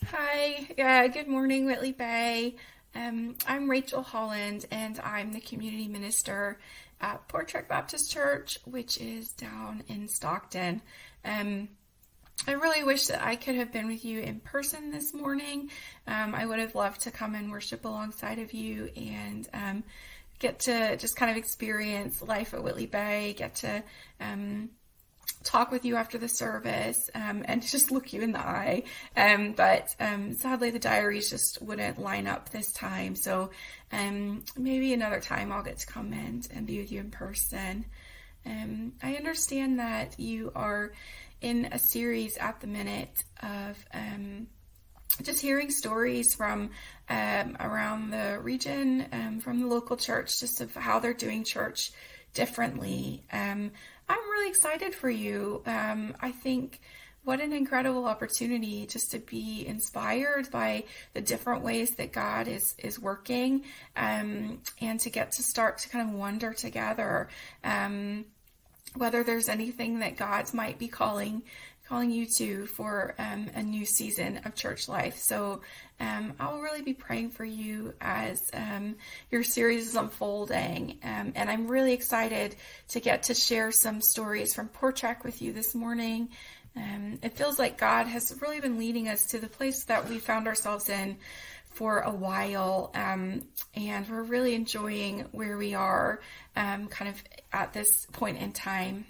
Hi, good morning, Whitley Bay. I'm Rachel Holland, and I'm the community minister at Portruck Baptist Church, which is down in Stockton. I really wish that I could have been with you in person this morning. I would have loved to come and worship alongside of you and get to just kind of experience life at Whitley Bay, get to talk with you after the service and just look you in the eye. But sadly, the diaries just wouldn't line up this time. So maybe another time I'll get to come and be with you in person. I understand that you are in a series at the minute of just hearing stories from around the region, from the local church, just of how they're doing church differently. I'm really excited for you. I think what an incredible opportunity just to be inspired by the different ways that God is working, and to get to start to kind of wonder together whether there's anything that God might be calling you to for a new season of church life. So I'll really be praying for you as your series is unfolding. And I'm really excited to get to share some stories from Portruck with you this morning. It feels like God has really been leading us to the place that we found ourselves in for a while. And we're really enjoying where we are kind of at this point in time.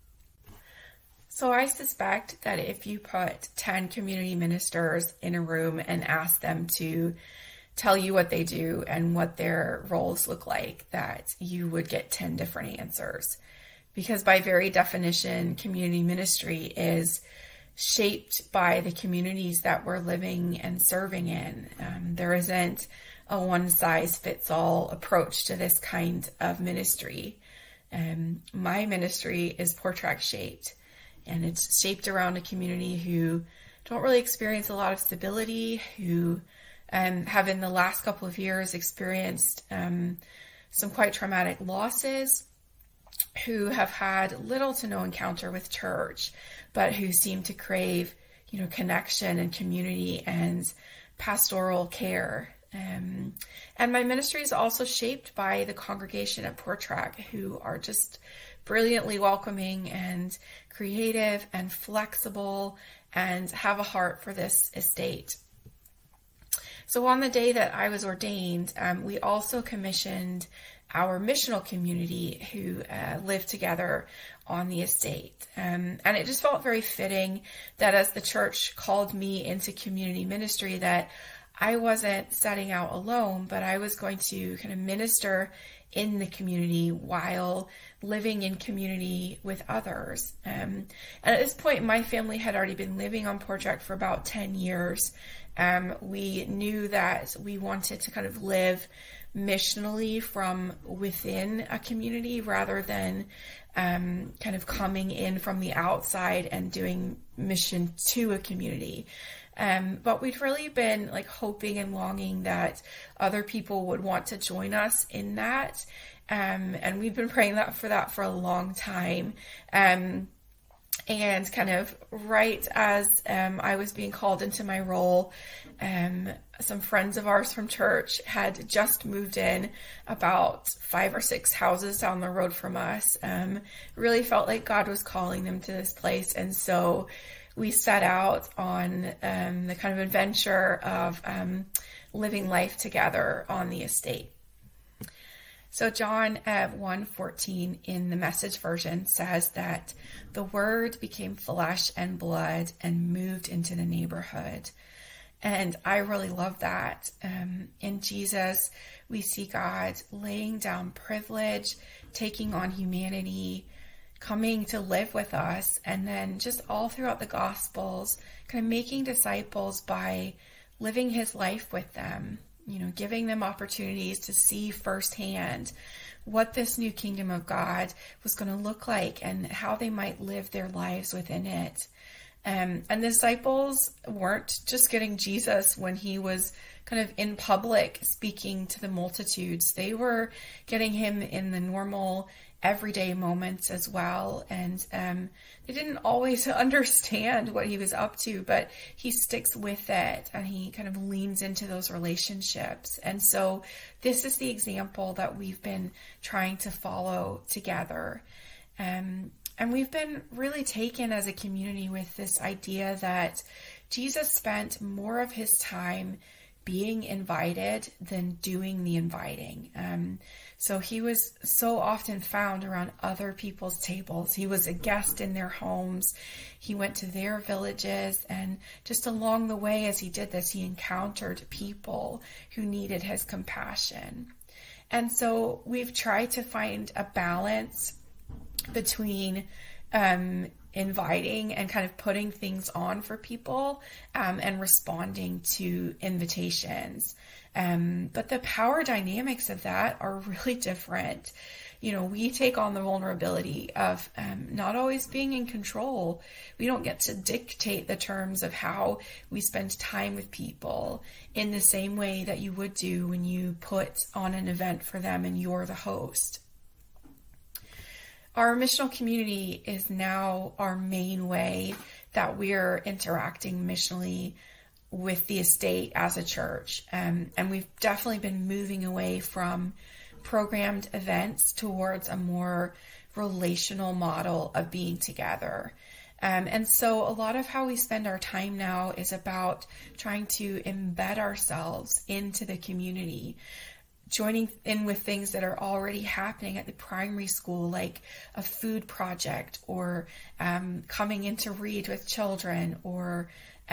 So I suspect that if you put 10 community ministers in a room and ask them to tell you what they do and what their roles look like, that you would get 10 different answers. Because by very definition, community ministry is shaped by the communities that we're living and serving in. There isn't a one-size-fits-all approach to this kind of ministry. My ministry is Portruck shaped. And it's shaped around a community who don't really experience a lot of stability, who have in the last couple of years experienced some quite traumatic losses, who have had little to no encounter with church, but who seem to crave, connection and community and pastoral care. And my ministry is also shaped by the congregation at Portruck, who are just brilliantly welcoming and creative and flexible and have a heart for this estate. So on the day that I was ordained, we also commissioned our missional community who live together on the estate. And it just felt very fitting that as the church called me into community ministry, that I wasn't setting out alone, but I was going to kind of minister in the community while living in community with others. And at this point, my family had already been living on Portruck for about 10 years. We knew that we wanted to kind of live missionally from within a community rather than kind of coming in from the outside and doing mission to a community. But we'd really been hoping and longing that other people would want to join us in that. And we've been praying for that for a long time. And kind of right as I was being called into my role, some friends of ours from church had just moved in about 5 or 6 houses down the road from us. Really felt like God was calling them to this place. And so we set out on the kind of adventure of living life together on the estate. So John 1:14 in the Message version says that the Word became flesh and blood and moved into the neighborhood. And I really love that. In Jesus, we see God laying down privilege, taking on humanity, coming to live with us, and then just all throughout the Gospels, kind of making disciples by living his life with them, giving them opportunities to see firsthand what this new kingdom of God was going to look like and how they might live their lives within it. And the disciples weren't just getting Jesus when he was kind of in public speaking to the multitudes. They were getting him in the normal everyday moments as well. And they didn't always understand what he was up to, but he sticks with it and he kind of leans into those relationships. And so this is the example that we've been trying to follow together. And we've been really taken as a community with this idea that Jesus spent more of his time being invited than doing the inviting. So he was so often found around other people's tables. He was a guest in their homes. He went to their villages, and just along the way as he did this, he encountered people who needed his compassion. And so we've tried to find a balance between inviting and kind of putting things on for people and responding to invitations. But the power dynamics of that are really different. You know, we take on the vulnerability of not always being in control. We don't get to dictate the terms of how we spend time with people in the same way that you would do when you put on an event for them and you're the host. Our missional community is now our main way that we're interacting missionally with the estate as a church. And we've definitely been moving away from programmed events towards a more relational model of being together. And so a lot of how we spend our time now is about trying to embed ourselves into the community, joining in with things that are already happening at the primary school, like a food project, or coming in to read with children, or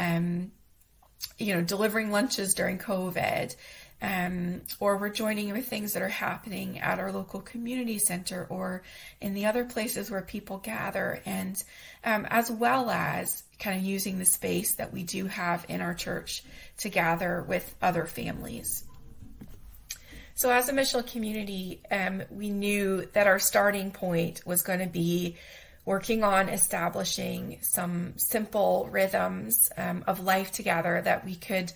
delivering lunches during COVID, or we're joining in with things that are happening at our local community center or in the other places where people gather, and as well as kind of using the space that we do have in our church to gather with other families. So as a missional community, we knew that our starting point was going to be working on establishing some simple rhythms of life together that we could,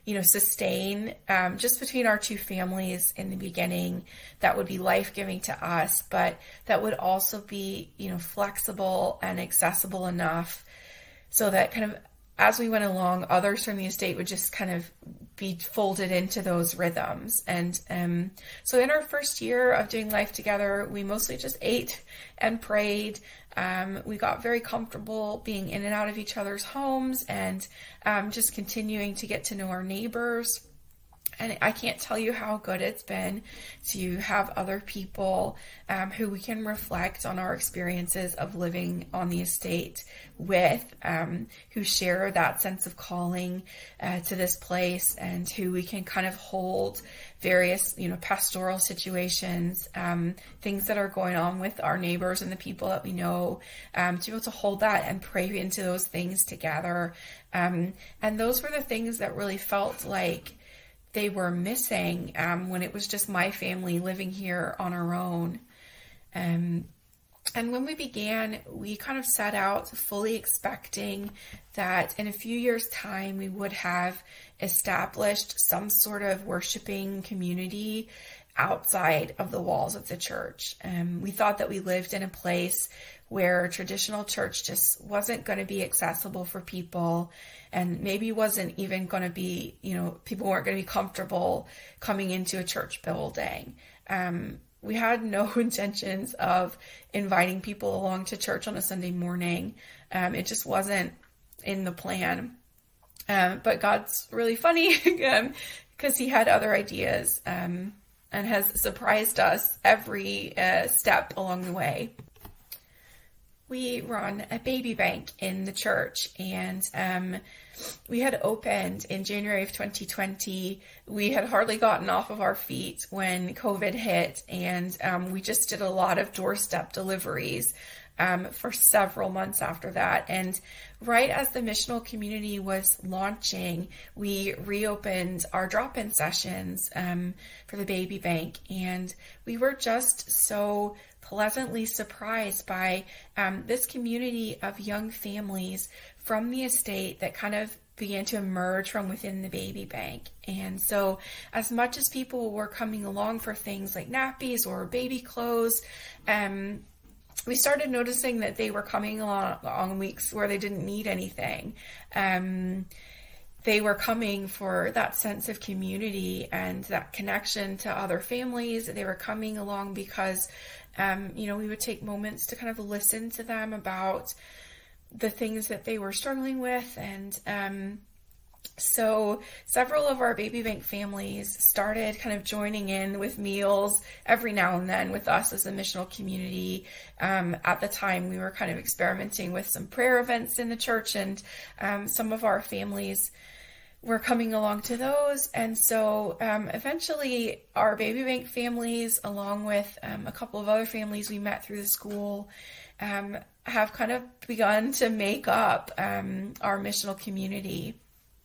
sustain just between our two families in the beginning, that would be life-giving to us, but that would also be, flexible and accessible enough so that kind of as we went along, others from the estate would just kind of be folded into those rhythms. And so in our first year of doing life together, we mostly just ate and prayed. We got very comfortable being in and out of each other's homes and just continuing to get to know our neighbors. And I can't tell you how good it's been to have other people who we can reflect on our experiences of living on the estate with, who share that sense of calling to this place, and who we can kind of hold various, pastoral situations, things that are going on with our neighbors and the people that we know, to be able to hold that and pray into those things together. And those were the things that really felt like they were missing when it was just my family living here on our own. And when we began, we kind of set out fully expecting that in a few years' time, we would have established some sort of worshiping community outside of the walls of the church. We thought that we lived in a place where traditional church just wasn't going to be accessible for people, and maybe wasn't even going to be, people weren't going to be comfortable coming into a church building. We had no intentions of inviting people along to church on a Sunday morning. It just wasn't in the plan. But God's really funny because he had other ideas and has surprised us every step along the way. We run a baby bank in the church, and we had opened in January of 2020. We had hardly gotten off of our feet when COVID hit, and we just did a lot of doorstep deliveries for several months after that. And right as the missional community was launching, we reopened our drop-in sessions for the baby bank, and we were just so pleasantly surprised by this community of young families from the estate that kind of began to emerge from within the baby bank. And so as much as people were coming along for things like nappies or baby clothes, we started noticing that they were coming along on weeks where they didn't need anything. They were coming for that sense of community and that connection to other families. They were coming along because, we would take moments to kind of listen to them about the things that they were struggling with. And so several of our baby bank families started kind of joining in with meals every now and then with us as a missional community. At the time, we were kind of experimenting with some prayer events in the church, and some of our families were coming along to those. And so eventually our baby bank families, along with a couple of other families we met through the school, have kind of begun to make up our missional community.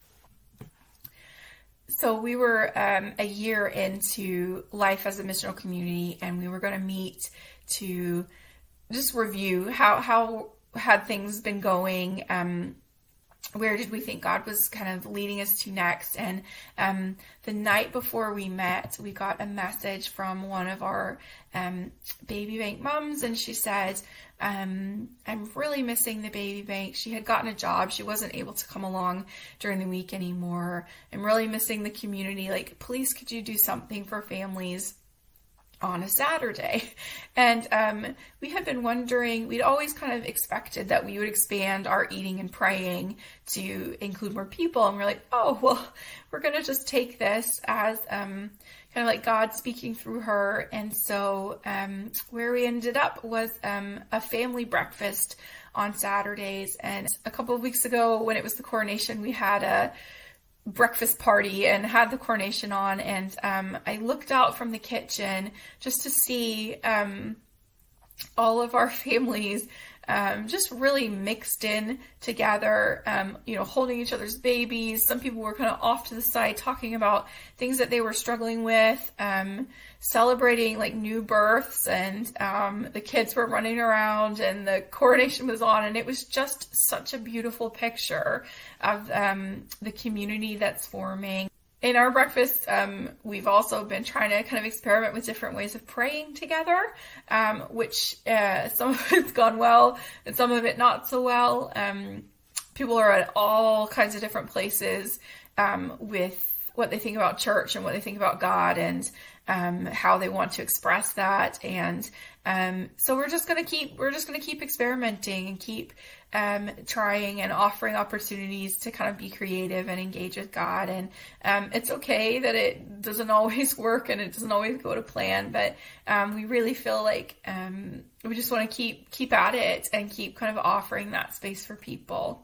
So we were a year into life as a missional community, and we were going to meet to just review how had things been going. Where did we think God was kind of leading us to next? And the night before we met, we got a message from one of our baby bank moms, and she said, I'm really missing the baby bank. She had gotten a job. She wasn't able to come along during the week anymore. I'm really missing the community. Like, please, could you do something for families on a Saturday? And we had been wondering, we'd always kind of expected that we would expand our eating and praying to include more people. And we're like, oh, well, we're going to just take this as kind of like God speaking through her. And so where we ended up was a family breakfast on Saturdays. And a couple of weeks ago, when it was the coronation, we had a breakfast party and had the coronation on, and I looked out from the kitchen just to see all of our families just really mixed in together, holding each other's babies. Some people were kind of off to the side talking about things that they were struggling with, celebrating like new births, and the kids were running around and the coronation was on, and it was just such a beautiful picture of the community that's forming. In our breakfast, we've also been trying to kind of experiment with different ways of praying together, which some of it's gone well and some of it not so well. People are at all kinds of different places with what they think about church and what they think about God, and how they want to express that. And so we're just gonna keep experimenting and keep trying and offering opportunities to kind of be creative and engage with God. And it's okay that it doesn't always work and it doesn't always go to plan, but we really feel like we just want to keep at it and keep kind of offering that space for people.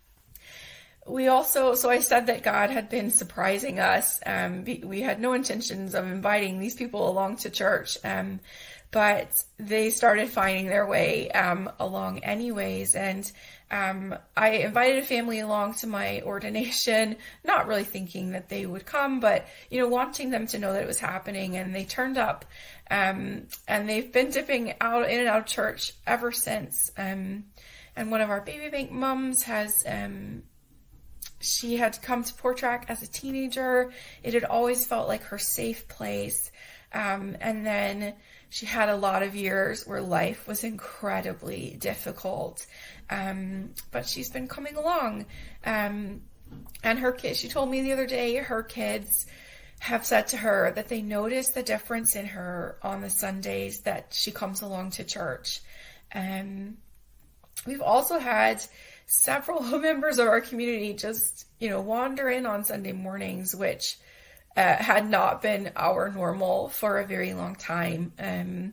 We also, so I said that God had been surprising us. We had no intentions of inviting these people along to church, but they started finding their way along anyways. And I invited a family along to my ordination, not really thinking that they would come, but, wanting them to know that it was happening. And they turned up, and they've been dipping in and out of church ever since. And one of our baby bank moms has, she had come to Portrack as a teenager. It had always felt like her safe place. And then she had a lot of years where life was incredibly difficult. But she's been coming along. And her kids, she told me the other day, her kids have said to her that they notice the difference in her on the Sundays that she comes along to church. We've also had several members of our community just, wander in on Sunday mornings, which had not been our normal for a very long time.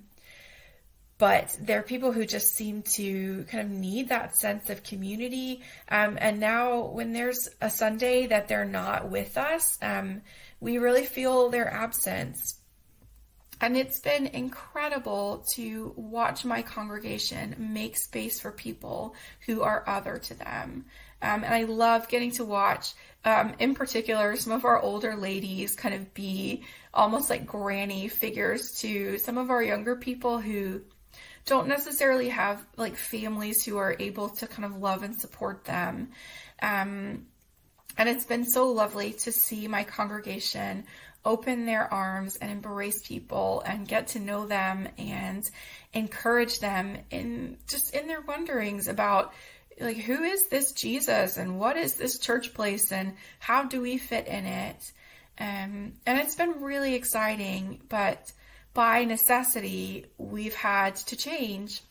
But they're people who just seem to kind of need that sense of community. And now when there's a Sunday that they're not with us, we really feel their absence. And it's been incredible to watch my congregation make space for people who are other to them. And I love getting to watch, in particular, some of our older ladies kind of be almost like granny figures to some of our younger people who don't necessarily have like families who are able to kind of love and support them. And it's been so lovely to see my congregation open their arms and embrace people and get to know them and encourage them in their wonderings about, like, who is this Jesus and what is this church place and how do we fit in it? And it's been really exciting, but by necessity, we've had to change.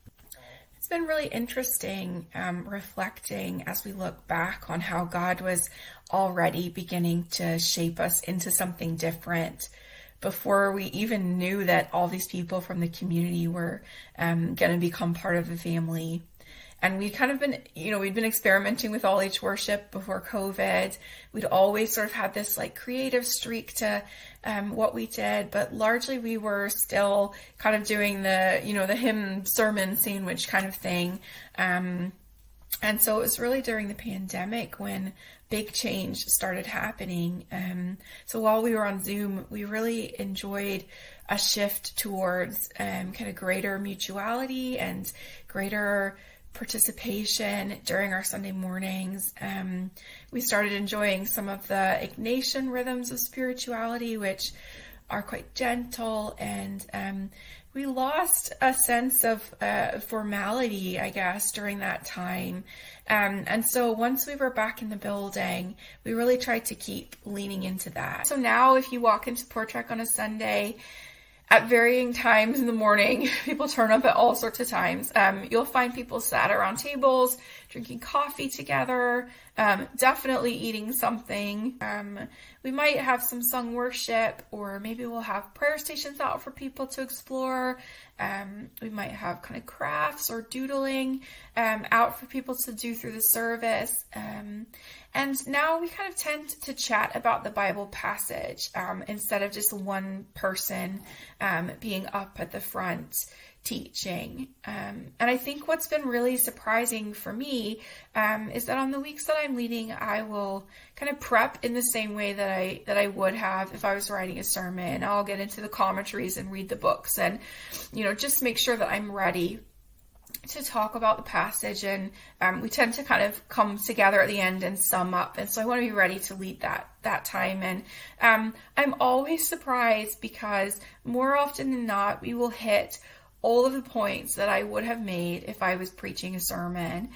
It's been really interesting reflecting as we look back on how God was already beginning to shape us into something different before we even knew that all these people from the community were going to become part of the family. And we'd kind of been, we'd been experimenting with all age worship before COVID. We'd always sort of had this like creative streak to what we did, but largely we were still kind of doing the, the hymn sermon sandwich kind of thing. And so it was really during the pandemic when big change started happening. So while we were on Zoom, we really enjoyed a shift towards kind of greater mutuality and greater participation during our Sunday mornings. We started enjoying some of the Ignatian rhythms of spirituality, which are quite gentle, and we lost a sense of formality, I guess, during that time. And so once we were back in the building, we really tried to keep leaning into that. So now if you walk into Portrek on a Sunday, at varying times in the morning, people turn up at all sorts of times. You'll find people sat around tables, drinking coffee together, definitely eating something. We might have some sung worship, or maybe we'll have prayer stations out for people to explore. We might have kind of crafts or doodling out for people to do through the service. And now we kind of tend to chat about the Bible passage instead of just one person being up at the front teaching. And I think what's been really surprising for me is that on the weeks that I'm leading, I will kind of prep in the same way that I would have if I was writing a sermon. I'll get into the commentaries and read the books and, just make sure that I'm ready to talk about the passage, and we tend to kind of come together at the end and sum up, and so I want to be ready to lead that time. And I'm always surprised because more often than not we will hit all of the points that I would have made if I was preaching a sermon,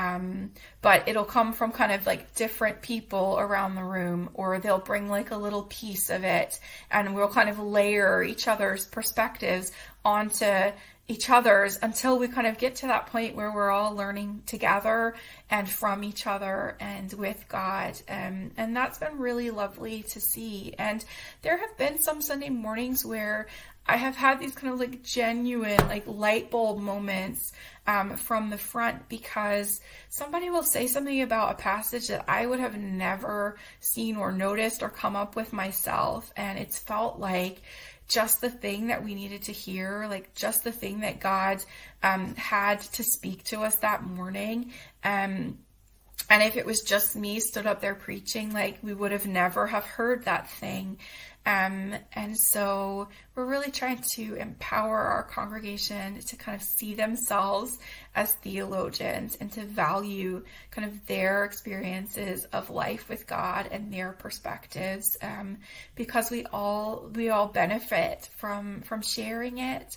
but it'll come from kind of like different people around the room, or they'll bring like a little piece of it, and we'll kind of layer each other's perspectives onto each other's until we kind of get to that point where we're all learning together and from each other and with God. And that's been really lovely to see. And there have been some Sunday mornings where I have had these kind of like genuine, like light bulb moments from the front, because somebody will say something about a passage that I would have never seen or noticed or come up with myself. And it's felt like just the thing that we needed to hear, like just the thing that God had to speak to us that morning. And if it was just me stood up there preaching, like we would have never have heard that thing. And so we're really trying to empower our congregation to kind of see themselves as theologians and to value kind of their experiences of life with God and their perspectives, because we all benefit from sharing it.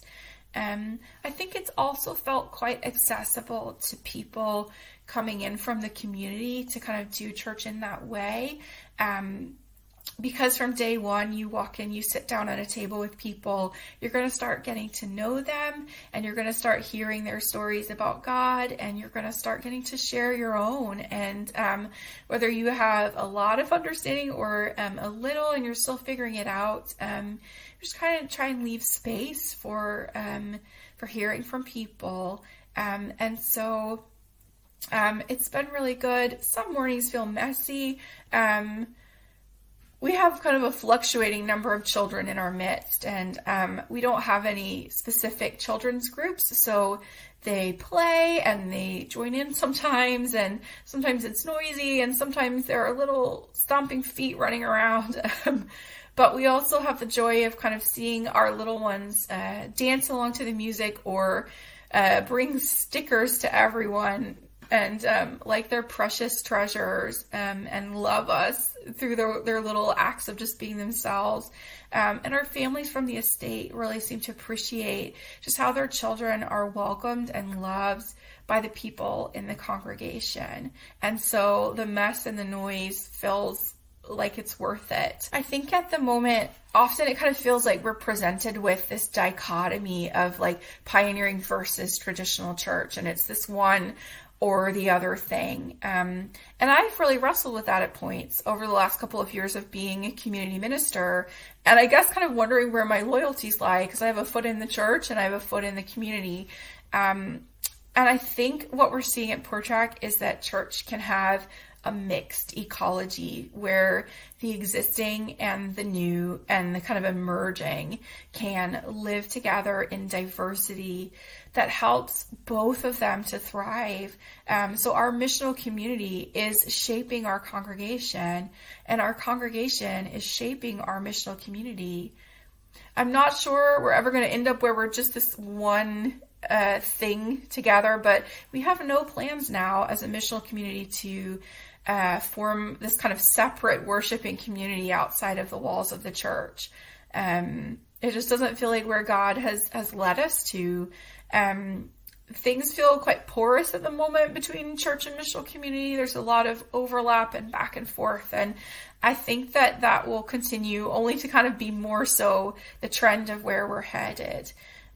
I think it's also felt quite accessible to people coming in from the community to kind of do church in that way. Because from day one, you walk in, you sit down at a table with people, you're going to start getting to know them, and you're going to start hearing their stories about God, and you're going to start getting to share your own. And whether you have a lot of understanding or a little and you're still figuring it out, just kind of try and leave space for hearing from people. And so it's been really good. Some mornings feel messy. We have kind of a fluctuating number of children in our midst, and we don't have any specific children's groups, so they play and they join in sometimes, and sometimes it's noisy, and sometimes there are little stomping feet running around. But we also have the joy of kind of seeing our little ones dance along to the music or bring stickers to everyone and like they're precious treasures, and love us through their little acts of just being themselves. And our families from the estate really seem to appreciate just how their children are welcomed and loved by the people in the congregation. And so the mess and the noise feels like it's worth it. I think at the moment, often it kind of feels like we're presented with this dichotomy of like pioneering versus traditional church, and it's this one or the other thing. And I've really wrestled with that at points over the last couple of years of being a community minister, and I guess kind of wondering where my loyalties lie, because I have a foot in the church and I have a foot in the community. And I think what we're seeing at Portrack is that church can have a mixed ecology where the existing and the new and the kind of emerging can live together in diversity that helps both of them to thrive. So our missional community is shaping our congregation, and our congregation is shaping our missional community. I'm not sure we're ever going to end up where we're just this one thing together, but we have no plans now as a missional community to form this kind of separate worshiping community outside of the walls of the church. It just doesn't feel like where God has led us to. Things feel quite porous at the moment between church and missional community. There's a lot of overlap and back and forth, and I think that will continue, only to kind of be more so the trend of where we're headed.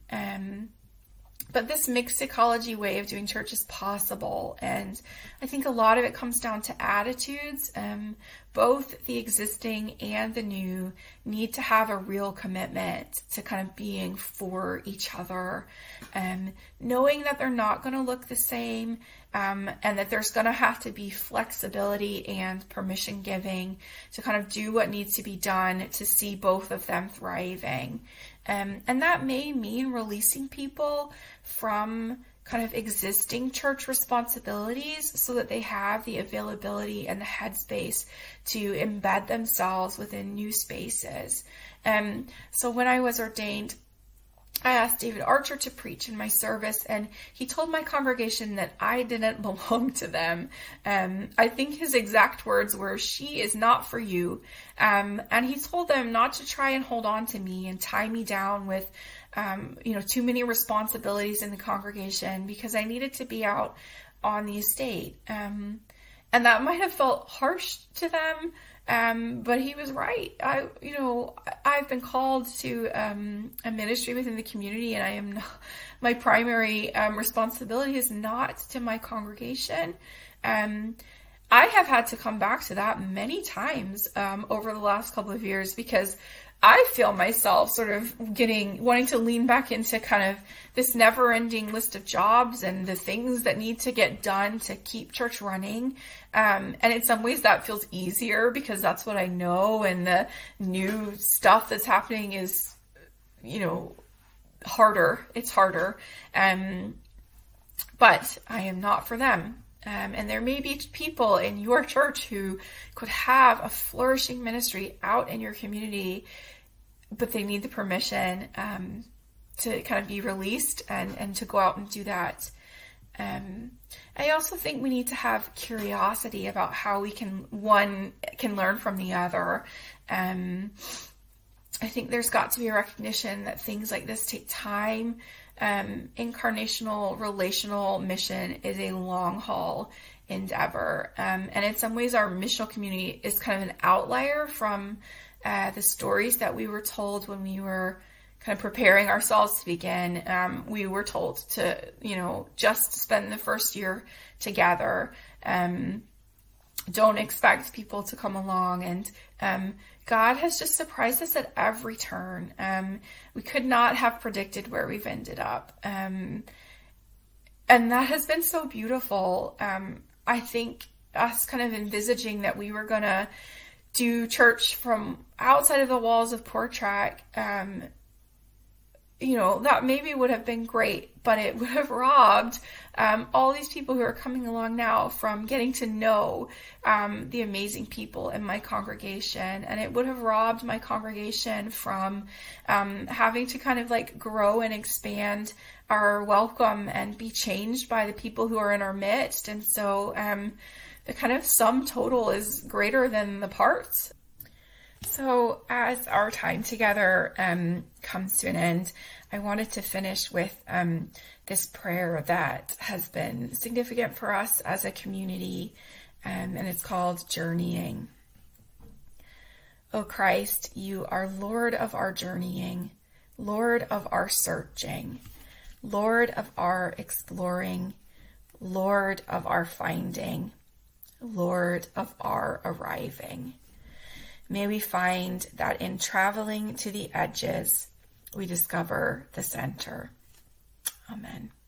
But this mixed ecology way of doing church is possible, and I think a lot of it comes down to attitudes. Both the existing and the new need to have a real commitment to kind of being for each other, knowing that they're not going to look the same, and that there's going to have to be flexibility and permission giving to kind of do what needs to be done to see both of them thriving. And that may mean releasing people from kind of existing church responsibilities so that they have the availability and the headspace to embed themselves within new spaces. So when I was ordained, I asked David Archer to preach in my service, and he told my congregation that I didn't belong to them. I think his exact words were, "She is not for you." And he told them not to try and hold on to me and tie me down with, too many responsibilities in the congregation, because I needed to be out on the estate. And that might have felt harsh to them. But he was right. I've been called to a ministry within the community, and I am not, my primary responsibility is not to my congregation. I have had to come back to that many times over the last couple of years, because I feel myself sort of wanting to lean back into kind of this never-ending list of jobs and the things that need to get done to keep church running. And in some ways that feels easier because that's what I know, and the new stuff that's happening is, harder. It's harder. But I am not for them. And there may be people in your church who could have a flourishing ministry out in your community, but they need the permission to kind of be released and to go out and do that. I also think we need to have curiosity about how we can learn from the other. I think there's got to be a recognition that things like this take time. Incarnational relational mission is a long haul endeavor. And in some ways our missional community is kind of an outlier from the stories that we were told when we were kind of preparing ourselves to begin. We were told to, just spend the first year together. Don't expect people to come along. And God has just surprised us at every turn. We could not have predicted where we've ended up. And that has been so beautiful. I think us kind of envisaging that we were going to do church from outside of the walls of Portrack, that maybe would have been great, but it would have robbed all these people who are coming along now from getting to know the amazing people in my congregation. And it would have robbed my congregation from having to kind of like grow and expand are welcome and be changed by the people who are in our midst. And so the kind of sum total is greater than the parts. So as our time together comes to an end, I wanted to finish with this prayer that has been significant for us as a community, and it's called Journeying. O Christ, you are Lord of our journeying, Lord of our searching, Lord of our exploring, Lord of our finding, Lord of our arriving. May we find that in traveling to the edges, we discover the center. Amen.